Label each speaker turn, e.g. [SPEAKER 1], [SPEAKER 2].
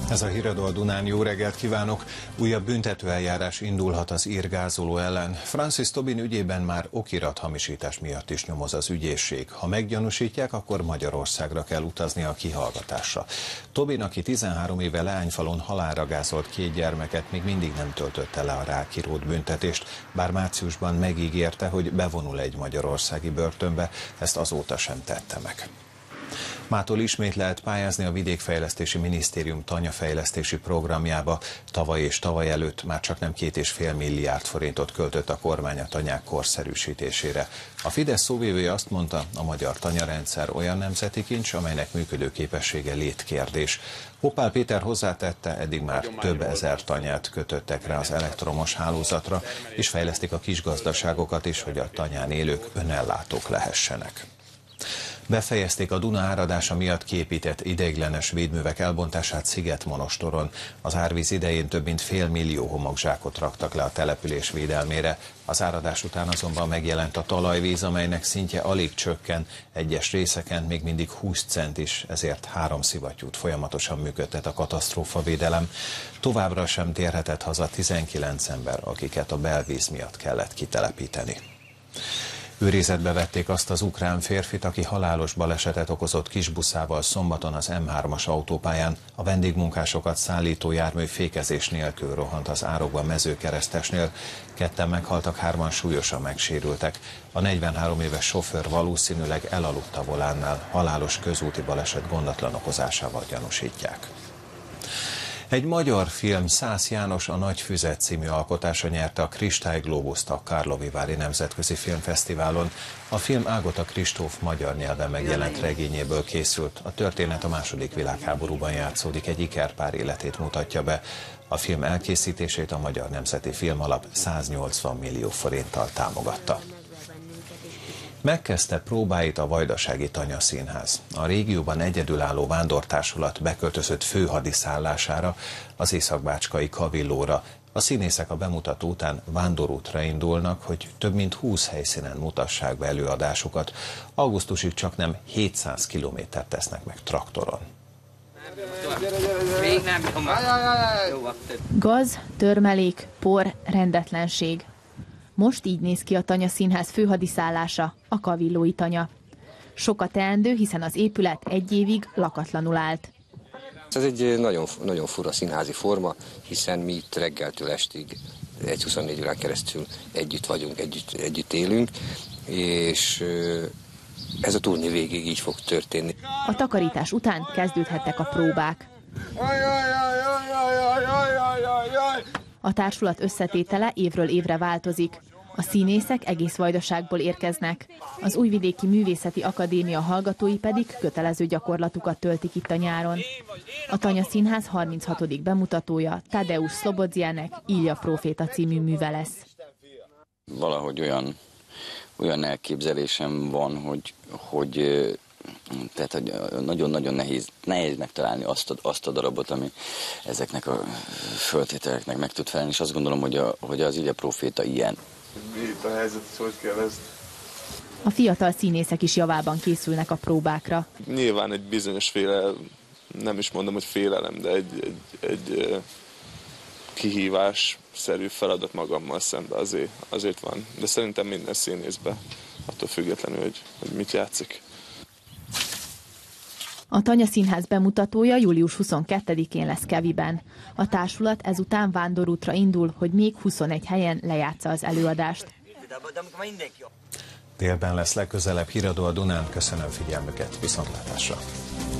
[SPEAKER 1] Ez a Híradó a Dunán, jó reggelt kívánok! Újabb büntetőeljárás indulhat az írgázoló ellen. Francis Tobin ügyében már okirathamisítás miatt is nyomoz az ügyészség. Ha meggyanúsítják, akkor Magyarországra kell utaznia a kihallgatásra. Tobin, aki 13 éve leányfalon halálra gázolt 2 gyermeket, még mindig nem töltötte le a rákirót büntetést, bár márciusban megígérte, hogy bevonul egy magyarországi börtönbe, ezt azóta sem tette meg. Mától ismét lehet pályázni a Vidékfejlesztési Minisztérium tanyafejlesztési programjába. Tavaly és tavaly előtt már csaknem 2,5 milliárd forintot költött a kormány a tanyák korszerűsítésére. A Fidesz szóvivője azt mondta, a magyar tanyarendszer olyan nemzeti kincs, amelynek működőképessége létkérdés. Hoppál Péter hozzátette, eddig már több ezer tanyát kötöttek rá az elektromos hálózatra, és fejlesztik a kisgazdaságokat is, hogy a tanyán élők önellátók lehessenek. Befejezték a Duna áradása miatt kiépített ideiglenes védművek elbontását Szigetmonostoron. Az árvíz idején több mint fél millió homokzsákot raktak le a település védelmére. Az áradás után azonban megjelent a talajvíz, amelynek szintje alig csökken, egyes részeken még mindig 20 centis, ezért 3 szivattyút folyamatosan működtet a katasztrófavédelem. Továbbra sem térhetett haza 19 ember, akiket a belvíz miatt kellett kitelepíteni. Őrizetbe vették azt az ukrán férfit, aki halálos balesetet okozott kisbuszával szombaton az M3-as autópályán. A vendégmunkásokat szállító jármű fékezés nélkül rohant az árokba Mezőkeresztesnél. 2 meghaltak, 3-an súlyosan megsérültek. A 43 éves sofőr valószínűleg elaludt a volánnál, halálos közúti baleset gondatlan okozásával gyanúsítják. Egy magyar film, Szász János a Nagy Füzet című alkotása nyerte a Kristály Globuszt a Karlovivári Nemzetközi Filmfesztiválon. A film Ágota Kristóf magyar nyelven megjelent regényéből készült. A történet a II. Világháborúban játszódik, egy ikerpár életét mutatja be. A film elkészítését a Magyar Nemzeti Filmalap 180 millió forinttal támogatta. Megkezdte próbáit a Vajdasági Tanyaszínház. A régióban egyedülálló vándortársulat beköltözött főhadiszállására, az északbácskai Kavillóra. A színészek a bemutató után vándorútra indulnak, hogy több mint 20 helyszínen mutassák be előadásukat. Augusztusig csaknem 700 kilométert tesznek meg traktoron.
[SPEAKER 2] Gaz, törmelék, por, rendetlenség. Most így néz ki a Tanyaszínház főhadiszállása, a Kavillói Tanya. Sok a teendő, hiszen az épület egy évig lakatlanul állt.
[SPEAKER 3] Ez egy nagyon fura színházi forma, hiszen mi itt reggeltől estig, 24 órán keresztül együtt vagyunk, együtt élünk, és ez a turné végig így fog történni.
[SPEAKER 2] A takarítás után kezdődhettek a próbák. A társulat összetétele évről évre változik. A színészek egész Vajdaságból érkeznek. Az Újvidéki Művészeti Akadémia hallgatói pedig kötelező gyakorlatukat töltik itt a nyáron. A Tanyaszínház 36. bemutatója Tadeusz Szobodzjánek Ilja próféta című műve lesz.
[SPEAKER 4] Valahogy olyan elképzelésem van, hogy nagyon-nagyon nehéz megtalálni azt a darabot, ami ezeknek a föltételeknek meg tud felelni, és azt gondolom, hogy az Ilja próféta ilyen.
[SPEAKER 5] Mi itt a helyzet, hogy kell ezt?
[SPEAKER 2] A fiatal színészek is javában készülnek a próbákra.
[SPEAKER 5] Nyilván egy bizonyos nem is mondom, hogy félelem, de egy kihívásszerű feladat magammal szembe azért van. De szerintem minden színészben, attól függetlenül, hogy mit játszik.
[SPEAKER 2] A Tanyaszínház bemutatója július 22-én lesz Keviben. A társulat ezután vándorútra indul, hogy még 21 helyen lejátsza az előadást.
[SPEAKER 1] Délben lesz legközelebb Híradó a Dunán. Köszönöm figyelmüket, viszontlátásra!